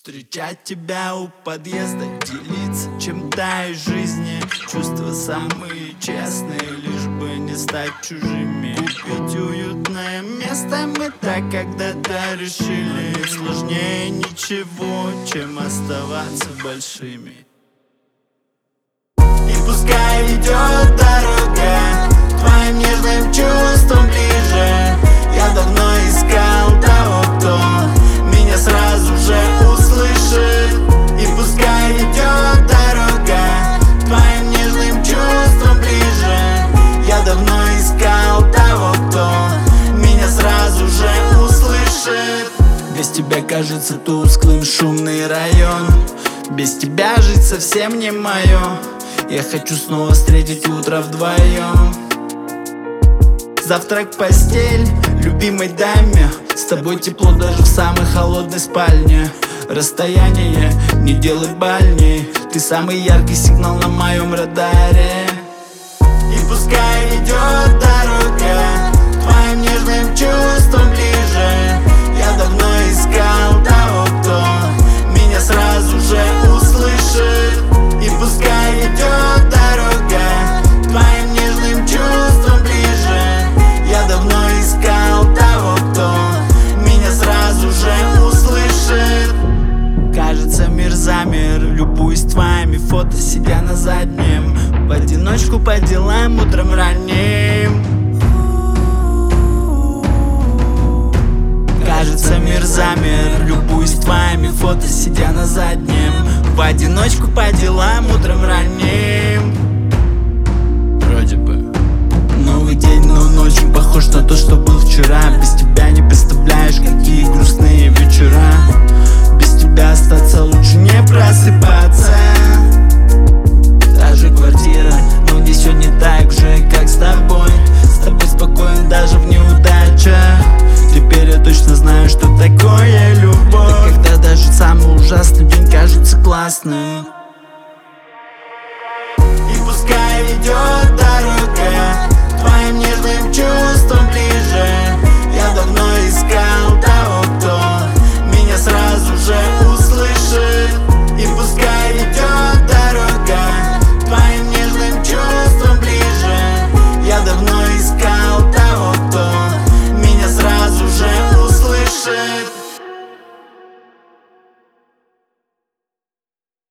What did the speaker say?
Встречать тебя у подъезда, делиться чем-то из жизни. Чувства самые честные, лишь бы не стать чужими. Купить уютное место мы так когда-то решили. Нет сложнее ничего, чем оставаться большими. И пускай идет дорога к твоим нежным чувствам ближе. Я давно искал того, кто меня сразу же услышит. И пускай идет дорога к твоим нежным чувствам ближе. Я давно искал того, кто меня сразу же услышит. Без тебя кажется тусклым шумный район. Без тебя жить совсем не мое. Я хочу снова встретить утро вдвоем. Завтрак, постель, любимой даме. С тобой тепло даже в самой холодной спальне. Расстояние не делай больней. Ты самый яркий сигнал на моем радаре. И пускай идет дорога к твоим нежным чувствам ближе. Я давно искал того, кто меня сразу же услышит. И пускай идет дорога к твоим нежным чувствам ближе. Я давно искал того, кто меня сразу же услышит. Кажется, мир замер, любуюсь твоими фото, сидя на заднем. В одиночку по делам утром ранним. Кажется, мир замер, любуюсь твоими фото, сидя на заднем. В одиночку по делам утром ранним. Вроде бы новый день, но он очень похож на то, что был вчера. Без тебя не представляешь, какие грустные вечера. Без тебя остаться лучше не просыпаться. Та же квартира, но не все не так же, как с тобой. С тобой спокоен даже в неудачах. Теперь я точно знаю, что такое любовь. Это когда даже самый ужасный день кажется классным.